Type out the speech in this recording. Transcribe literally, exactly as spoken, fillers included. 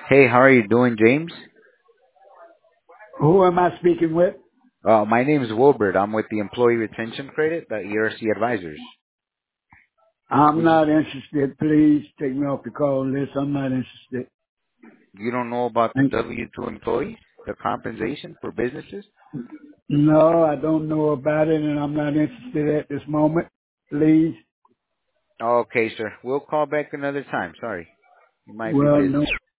Hey, how are you doing, James? Who am I speaking with? Uh, my name is Wilbert. I'm with the Employee Retention Credit, the E R C Advisors. I'm We just, not interested. Please take me off the call list. I'm not interested. you don't know about the Thank- W two employees, the compensation for businesses? No, I don't know about it, and I'm not interested at this moment. Please. Okay, sir. We'll call back another time. Sorry. You might be Well, no. busy.